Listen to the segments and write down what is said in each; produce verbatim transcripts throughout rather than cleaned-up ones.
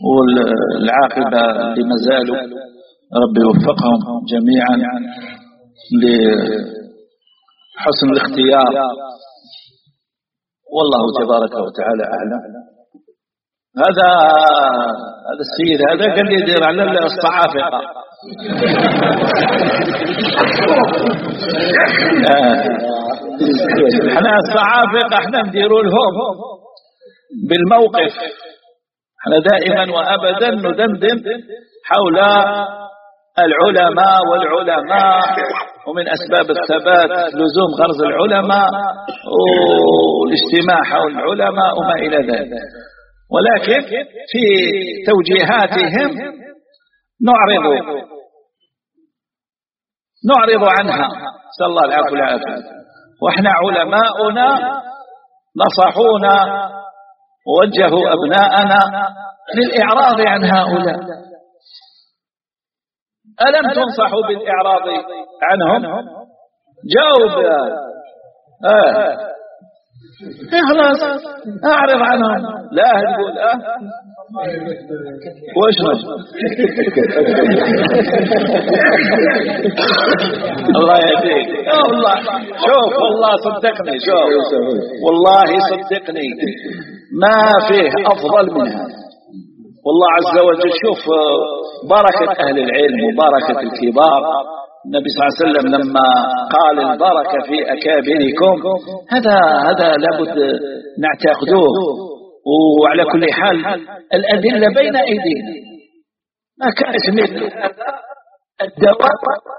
والعاقبة لما زالوا ربي يوفقهم جميعا لحسن الاختيار، والله تبارك وتعالى أعلم. هذا هذا السيد هذا قال لي يدير على الصعافقة. احنا الصعافقة احنا نديروا لهم بالموقف، احنا دائما وابدا ندندن حول العلماء والعلماء، ومن اسباب الثبات لزوم غرز العلماء والاجتماع حول العلماء وما الى ذلك، ولكن في توجيهاتهم نعرض نعرض عنها، نسأل الله العفو والعافية. واحنا علماؤنا نصحونا ووجهوا أبناءنا للإعراض عن هؤلاء. ألم تنصحوا بالإعراض عنهم؟ جاوب آه. خلاص أعرض عنهم. لا تقول أه واشرب. الله يهديك. والله شوف، والله صدقني، شوف والله صدقني ما فيه أفضل منها والله عز وجل. شوف بركة أهل العلم وبركة الكبار. النبي صلى الله عليه وسلم لما قال البركة في أكابركم، هذا هذا لابد نعتقدوه. وعلى كل حال الأدلة بين أيدينا، ما كانش مثل الدواء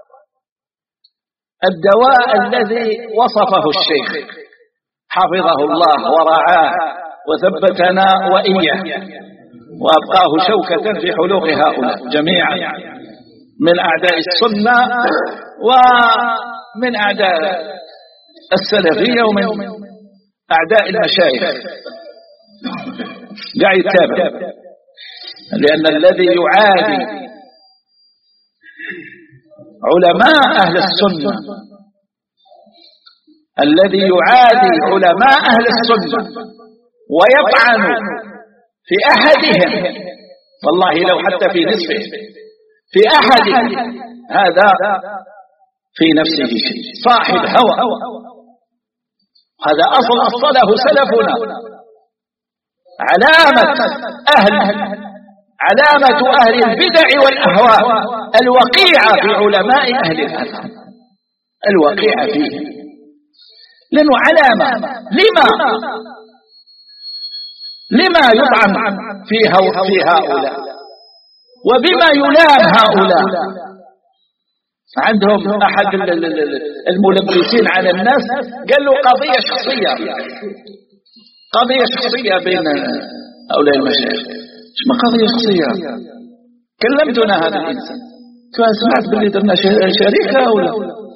الدواء الذي وصفه الشيخ حفظه الله ورعاه وثبتنا وإياه وأبقاه شوكة في حلوق هؤلاء جميعا من أعداء السنة ومن أعداء السلفية ومن أعداء المشايخ. قاعد يتابع، لأن الذي يعادي علماء أهل السنة الذي يعادي علماء أهل السنة ويطعن في أحدهم، والله لو حتى في نصفه في أحدهم، هذا في نفسه شيء صاحب هوى. هذا أصل أصله سلفنا. علامة أهل علامة أهل البدع والأهواء الوقيعة في علماء أهل الأثر، الوقيعة فيه، لأنه علامة. لما لما يطعن في هؤلاء وبما يلام هؤلاء؟ عندهم أحد الملبسين على الناس قال له قضية شخصية قضية شخصية بين هؤلاء المشايخ. ما قضية شخصية؟ كلمتنا هذا الإنسان، سمعت باللي درنا شركة ولا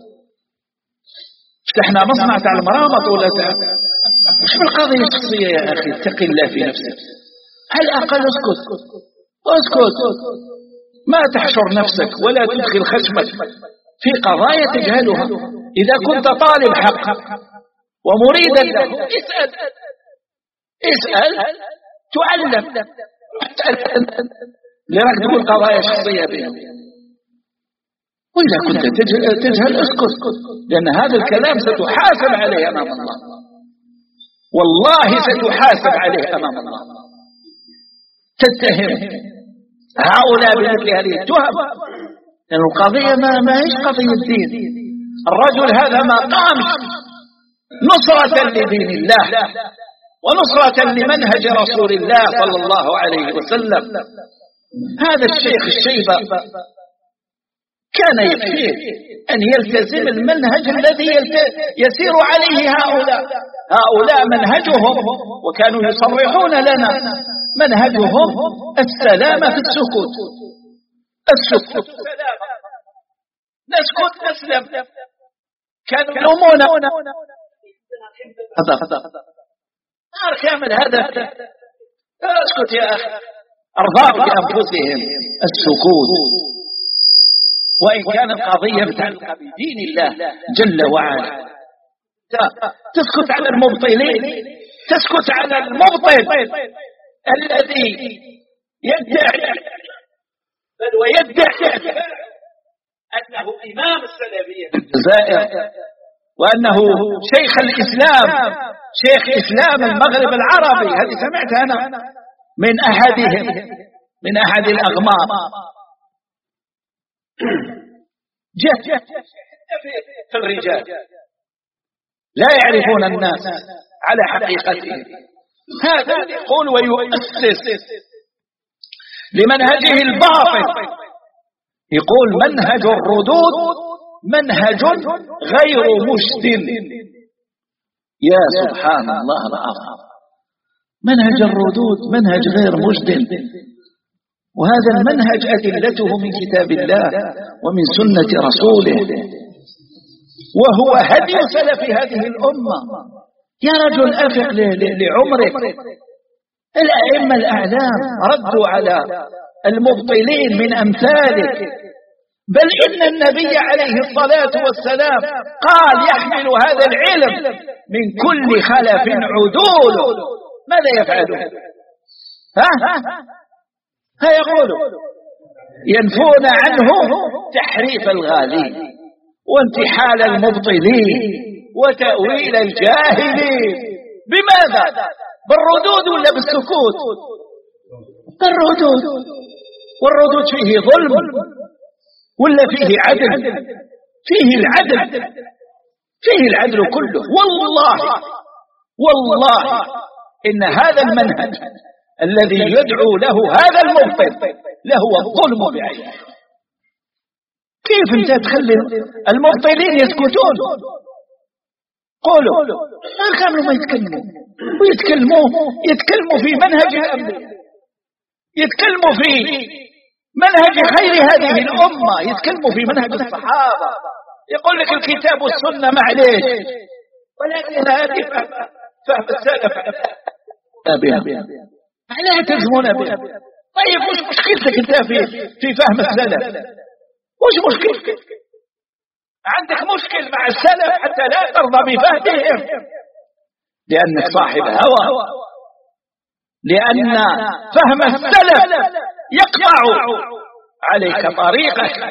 فتحنا مصنع تاع المرابط ولا تاع مش بالقضية الشخصية. يا أخي اتق الله في نفسك، على الأقل اسكت اسكت، ما تحشر نفسك ولا تدخل خشمك في قضايا تجهلها. إذا كنت طالب حق ومريدا له اسأل اسأل تعلم، لأنك تقول قضايا شخصية بينهم. وإذا كنت تجهل اسكت، لأن هذا الكلام ستحاسب عليه أمام الله، والله ستحاسب عليه أمام الله. تتهم هؤلاء بمثل هذه التهم، لأن القضية ما ما هيش قضية الدين. الرجل هذا ما قامش نصرة لدين الله ونصرة لمنهج رسول الله صلى الله عليه وسلم. هذا الشيخ الشيبة كان يكفيه أن يلتزم المنهج الذي يسير عليه هؤلاء. هؤلاء منهجهم، وكانوا يصرحون لنا منهجهم السلامة في السكوت. السكوت نسكت نسلم. كانوا يلومون نهار كامل هذا. اسكت يا أخي، أرضاء بأنفسهم السكوت. وإن كان القضية متعلقة بدين الله جل وعلا، تسكت على المبطلين، تسكت على المبطل الذي يدعي بل ويدعي أنه إمام السلفية في الجزائر، وأنه شيخ الإسلام، شيخ إسلام المغرب العربي. هذه سمعت أنا من أحدهم، من أحد الأغمار. جهل في الرجال لا يعرفون الناس على حقيقته. هذا يقول ويؤسس لمنهجه الباطل، يقول منهج الردود منهج غير مجد. يا سبحان الله العظيم، منهج الردود منهج غير مجد، وهذا المنهج أدلته من كتاب الله ومن سنة رسوله، وهو هدي سلف هذه الأمة. يا رجل أفق لعمرك. الأئمة الأعلام ردوا على المبطلين من أمثالك، بل إن النبي عليه الصلاة والسلام قال يحمل هذا العلم من كل خلف عدول. ماذا يفعلون؟ ها ها يقولوا ينفون عنه تحريف الغالين وانتحال المبطلين وتأويل الجاهلين. بماذا؟ بالردود ولا بالسكوت؟ بالردود. والردود فيه ظلم ولا فيه عدل؟ فيه العدل، فيه العدل كله. والله والله إن هذا المنهج الذي يدعو له هذا المبطل لهو الظلم بعينه. كيف انت تخلي المبطلين يسكتون؟ قولوا ما كانوا ما يتكلموا، ويتكلموا يتكلموا في منهج الأنبياء، يتكلموا في منهج خير هذه الأمة، يتكلموا في منهج الصحابة. يقول لك الكتاب والسنة معليش، ولكن هذه فهم السلف بها، لا تلزمون بها. طيب وش مشكلتك انت في في فهم السلف؟ وش مشكلتك؟ عندك مشكل مع السلف حتى لا ترضى بفهمهم، لأنك صاحب هوى، لأن فهم السلف يقطع عليك طريقك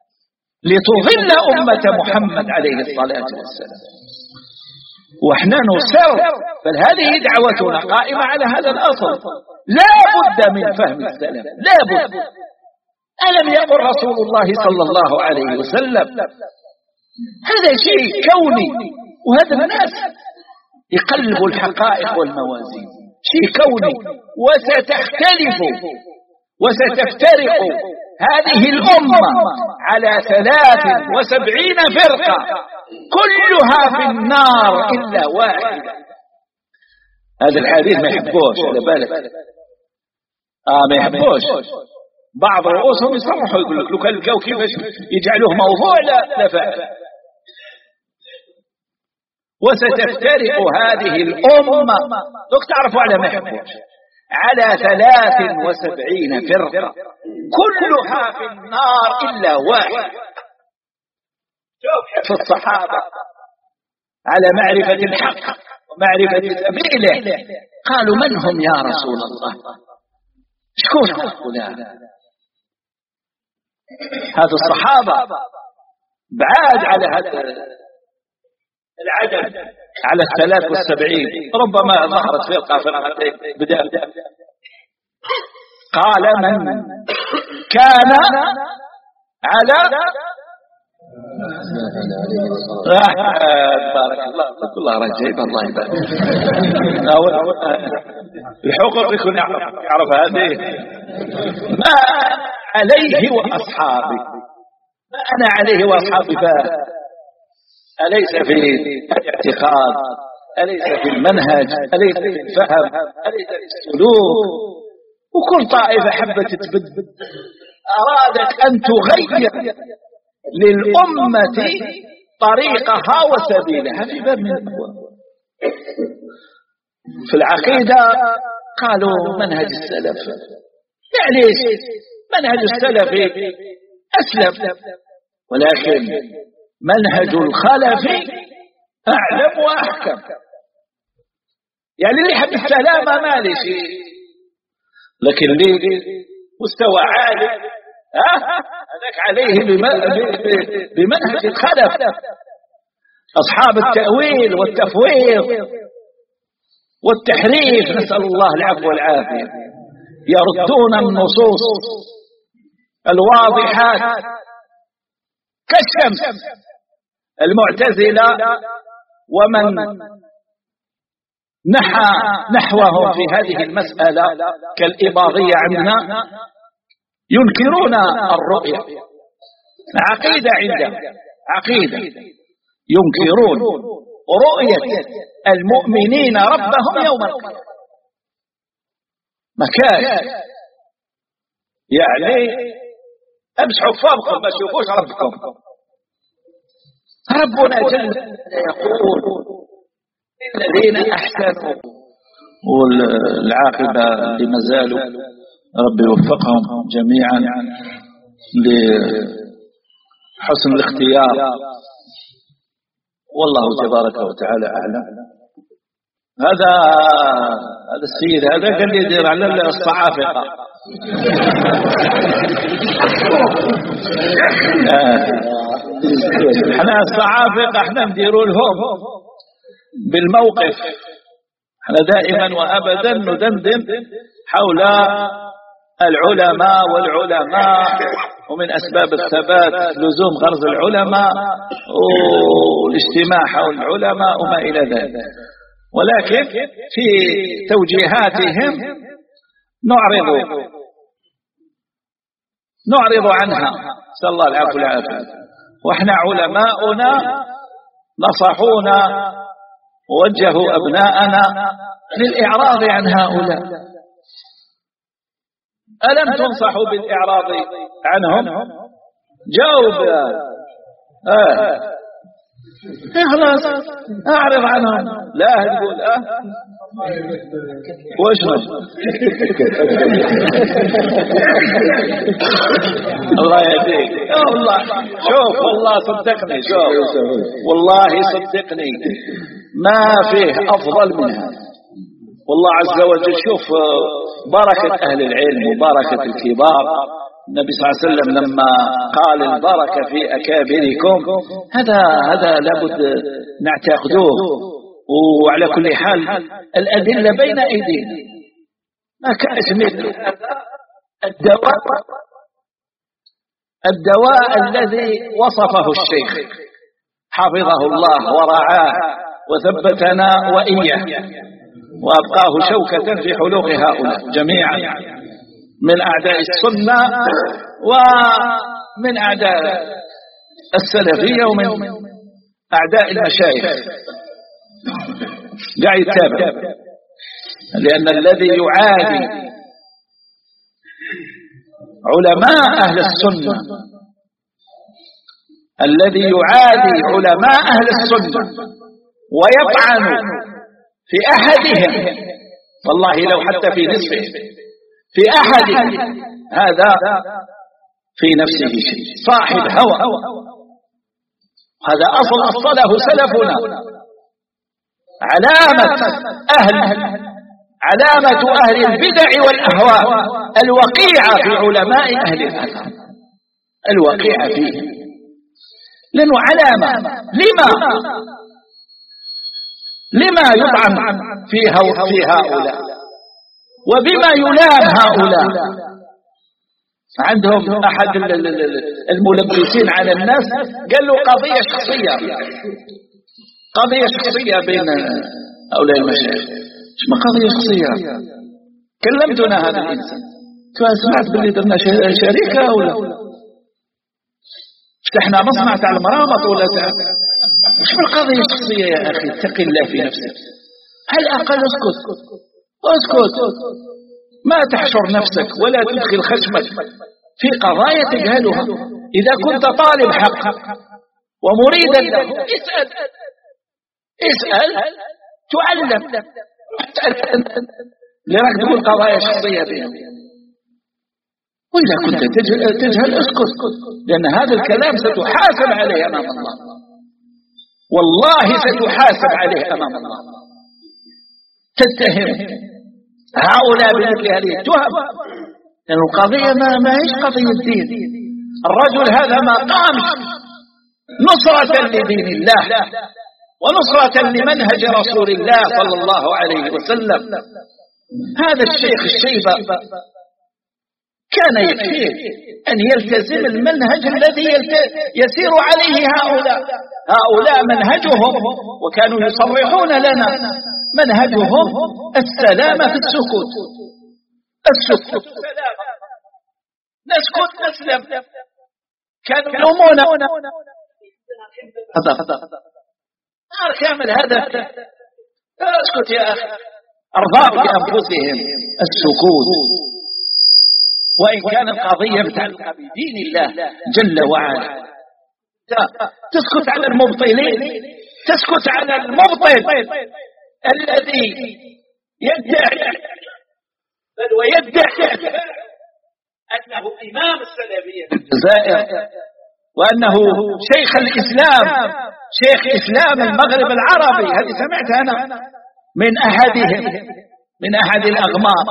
لتضل أمة محمد عليه الصلاة والسلام. وإحنا نصر، بل هذه دعوتنا قائمة على هذا الأصل. لا بد من فهم السلف، لا بد. ألم يقل رسول الله صلى الله عليه وسلم هذا شيء كوني، وهذا الناس يقلبوا الحقائق والموازين، شيء كوني. وستختلف وستفترق هذه الأمة على ثلاث وسبعين فرقة كلها في النار إلا واحدة. هذا الحديث ما يحبوش، على بالك. آه ما يحبوش. بعض رؤوسهم يصرحوا يقول لك لو كان الجو كيفاش يجعلوه موضوع لا لا فعل. وستفترق هذه الأمة، لو تعرفوا على ما يحبوش، على ثلاث وسبعين فرقة كلها في النار إلا واحد. شوف في الصحابة على معرفة الحق ومعرفة سبيله قالوا من هم يا رسول الله؟ شكون هؤلاء؟ هذا الصحابة بعاد على هذا العدد، على الثلاث والسبعين. ربما ظهرت فرقة فرقتين بدأ. قال من كان على بارك الله الله رجيب الله يبارك. الحقوق يكون يعرف هذه ما عليه وأصحابي، ما أنا عليه وأصحابي. أليس في الاعتقاد، أليس في المنهج، أليس في الفهم، أليس في السلوك. وكل طائفة حبت تبدل، أرادت أن تغير للأمة طريقها وسبيلها في باب من الأبواب. في العقيدة قالوا منهج السلف، يعني منهج السلف أسلم، ولكن منهج الخلف أعلم وأحكم. يعني اللي يحب السلامة مالي شيء، لكن ليه مستوى عالي هذاك عليه بمنهج الخلف أصحاب التأويل والتفويض والتحريف، نسأل الله العفو والعافية، يردون النصوص الواضحات كالشمس. المعتزلة ومن نحى نحوهم في هذه المسألة كالإباضية عندنا ينكرون الرؤية، عقيدة عندهم عقيدة، ينكرون رؤية المؤمنين ربهم يوم القيامة. مكان يعني امسحوا فمكم ما تشوفوش ربكم. ربنا جل يقول الذين احسنوا، والعاقبة لما زالوا، ربي يوفقهم جميعا لحسن الاختيار، والله تبارك وتعالى أعلم. هذا هذا السيد هذا قال لي يدير على الصعافقة احنا الصعافقة احنا نديروا لهم بالموقف. احنا دائما وابدا ندندن حول العلماء والعلماء، ومن أسباب الثبات لزوم غرز العلماء والاجتماع حول العلماء وما إلى ذلك، ولكن في توجيهاتهم نعرض نعرض عنها، نسأل الله العفو والعافية. وإحنا علماؤنا نصحونا ووجهوا أبناءنا للإعراض عن هؤلاء. ألم تنصحوا بالإعراض عنهم؟ جاوب آه. خلاص أعرض عنهم. لا تقول أه واشرب الله يهديك. والله شوف، والله صدقني، شوف والله صدقني ما فيه أفضل منها. والله عز وجل شوف بركة أهل العلم وبركة الكبار. النبي صلى الله عليه وسلم لما قال البركة في أكابركم، هذا هذا لابد نعتقدوه. وعلى كل حال الأدلة بين أيدينا، ما كانش مثل الدواء الدواء الذي وصفه الشيخ حفظه الله ورعاه وثبتنا وإياه وأبقاه شوكة في حلوق هؤلاء جميعا من أعداء السنة ومن أعداء السلفية ومن أعداء المشايخ. قاعد يتابع، لأن الذي يعادي علماء أهل السنة الذي يعادي علماء أهل السنة ويطعن في أحدهم، والله لو حتى في نصفه في أحد، هذا في نفسه شيء، صاحب هوى. هذا أصل أصله سلفنا، علامة أهل علامة أهل البدع والأهواء الوقيعة في علماء أهل الأثر، الوقيعة فيه، لأنه علامة. لما لما يطعن في هؤلاء وبما يلام هؤلاء؟ عندهم أحد الملبسين على الناس قال له قضية شخصية قضية شخصية بين هؤلاء المشايخ. ما قضية شخصية؟ كلمتنا هذا الإنسان، سمعت باللي درنا شركة ولا فتحنا مصنع تاع المرامط ولا تاع مش بالقضية الشخصية. يا أخي اتق الله في نفسك، هل أقل اسكت اسكت، ما تحشر نفسك ولا تدخل خشمك في قضايا تجهلها. إذا كنت طالب حق ومريدا له اسأل اسأل تعلم، لأنك تقول قضايا شخصية بها. وإذا كنت تجهل اسكت، لأن هذا الكلام ستحاسب عليه أمام الله، والله ستحاسب عليه أمام الله. تتهم هؤلاء بمثل هذه التهم، لأن القضية ما ما هيش قضية دين. الرجل هذا ما قام نصرة لدين الله ونصرة لمنهج رسول الله صلى الله عليه وسلم. هذا الشيخ الشيبة كان يكفيه أن يلتزم المنهج الذي يسير عليه هؤلاء. هؤلاء منهجهم، وكانوا يصرحون لنا منهجهم السلامة في السكوت. السكوت نسكت نسلم. كانوا يلومون هذا نهار كامل هذا. اسكت يا أخي، أرضاء بأنفسهم السكوت. وإن كان القضية متعلقة بدين الله جل وعلا. تسكت على المبطلين، تسكت على المبطل الذي يدعي بل ويدعي أنه إمام السلفية في الجزائر، وأنه شيخ الإسلام، شيخ إسلام المغرب العربي. هذه سمعت أنا من أحدهم، من أحد الأغمار.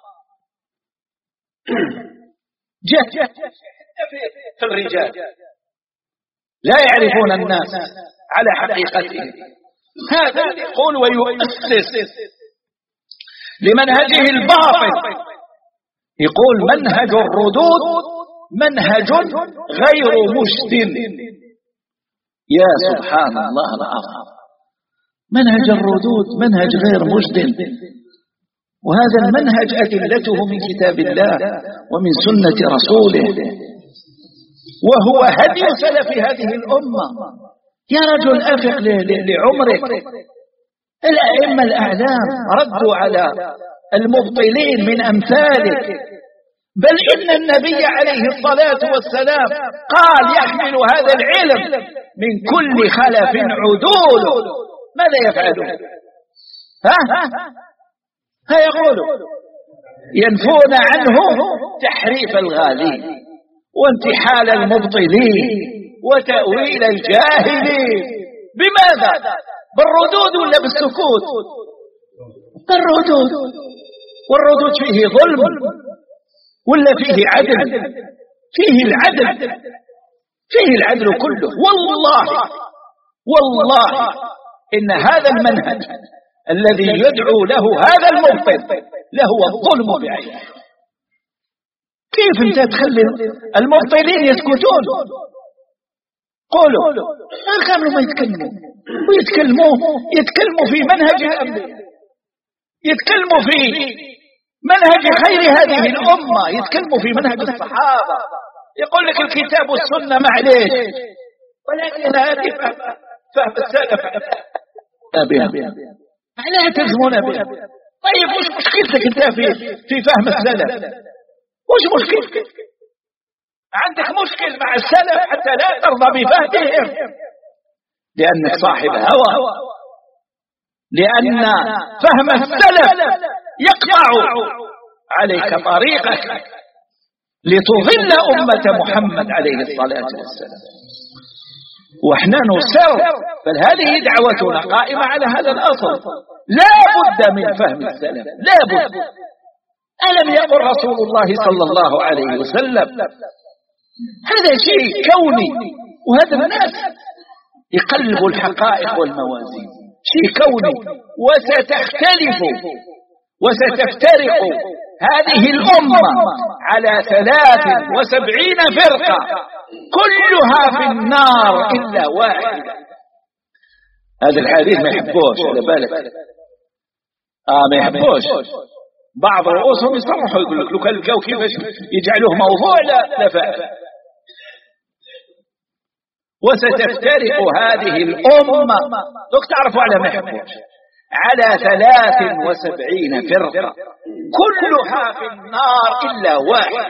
جه في الرجال لا يعرفون الناس على حقيقتهم. هذا يقول ويؤسس لمنهجه الباطل. يقول منهج الردود منهج غير مجد. يا سبحان الله العظيم، منهج الردود منهج غير مجد. وهذا المنهج أدلته من كتاب الله ومن سنة رسوله، وهو هدي سلف هذه الأمة. يا رجل أفق لعمرك. الأئمة الأعلام ردوا على المبطلين من أمثالك، بل إن النبي عليه الصلاة والسلام قال يحمل هذا العلم من كل خلف عدول. ماذا يفعلون؟ ها ها يقولوا ينفون عنه تحريف الغالين وانتحال المبطلين وتأويل الجاهلين. بماذا؟ بالردود ولا بالسكوت؟ بالردود. والردود فيه ظلم ولا فيه عدل؟ فيه العدل، فيه العدل كله. والله والله إن هذا المنهج الذي يدعو له هذا المبطل لهو الظلم بعينه. كيف انت تخلي المبطلين يسكتون؟ قولوا ما كانوا ما يتكلموا ويتكلموا يتكلموا في منهج الأنبياء، يتكلموا في منهج خير هذه الأمة، يتكلموا في منهج الصحابة. يقول لك الكتاب والسنة معليش، ولكن هذه فهم السلف بها، معناها تلزمون بها. طيب وش مشكلتك انت في في فهم السلف؟ وش مشكلتك؟ عندك مشكل مع السلف حتى لا ترضى بفهمهم، لأنك صاحب هوى، لأن فهم السلف يقطع عليك طريقك لتضل أمة محمد عليه الصلاة والسلام. وإحنا نصر، بل هذه دعوتنا قائمة على هذا الأصل. لا بد من فهم السلف، لا بد. ألم يقل رسول الله صلى الله عليه وسلم هذا شيء كوني، وهذا الناس يقلبوا الحقائق والموازين، شيء كوني. وستختلف وستفترق هذه الأمة على ثلاث وسبعين فرقة كلها في النار إلا واحدة. هذا الحديث ما يحبوش، على بالك. آه ما يحبوش. بعض رؤوسهم يصرحوا يقول لك لو كان الجو كيفاش يجعلوه موضوع لا لا فعل. وستفترق هذه الأمة، دوك تعرفوا على ما يحبوش، على ثلاث وسبعين فرقة كلها في النار إلا واحد.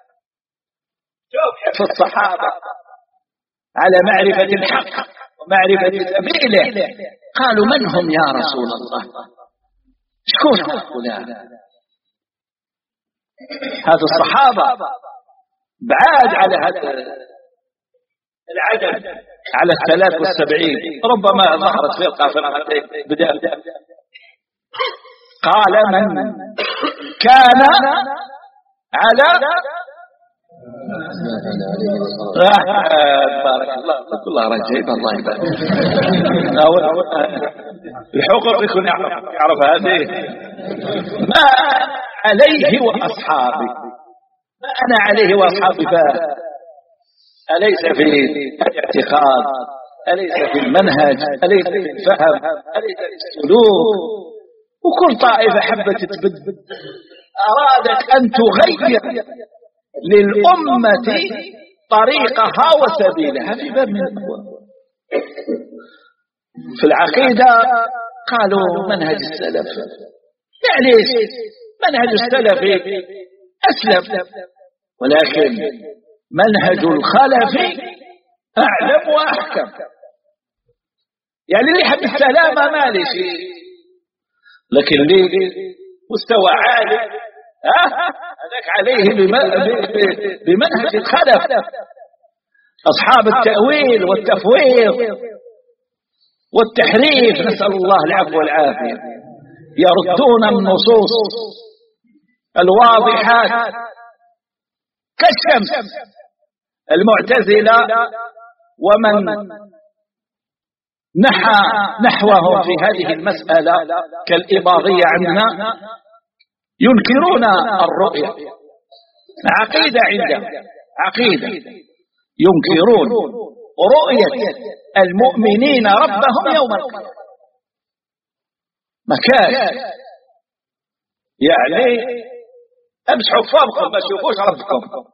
شوف في الصحابة على معرفة الحق ومعرفة سبيله قالوا من هم يا رسول الله؟ شكون هؤلاء؟ هذا الصحابة بعاد على هذا العدد، على الثلاث والسبعين. ربما ظهرت فرقة فرقتين بدأ. قال من كان على بارك الله الله رجيب الله يبارك. الحقوق يكون يعرف هذه. ما عليه وأصحابي، ما أنا عليه وأصحابي فيه، أليس في الاعتقاد، أليس في المنهج، أليس في الفهم، أليس في السلوك. وكل طائفة حبت تبدل، أرادت أن تغير للأمة طريقها وسبيلها في باب من الأبواب. في العقيدة قالوا منهج السلف، يعني منهج السلف أسلم، ولكن منهج الخلف أعلم وأحكم. يعني اللي يحب السلامة ما لي شيء، لكن اللي مستوى عالي هذاك عليه بمنهج الخلف. أصحاب التأويل والتفويض والتحريف نسأل الله العفو والعافية يردون النصوص الواضحات كالشمس. المعتزلة ومن نحى نحوهم في هذه المسألة كالإباضية عندنا ينكرون الرؤية، عقيدة عندهم، عقيدة ينكرون رؤية المؤمنين ربهم يوم القيامة. مكان يعني امسحوا فمكم ما تشوفوش ربكم.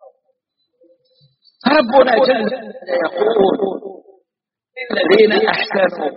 ربنا جل يقول الذين أحسنوا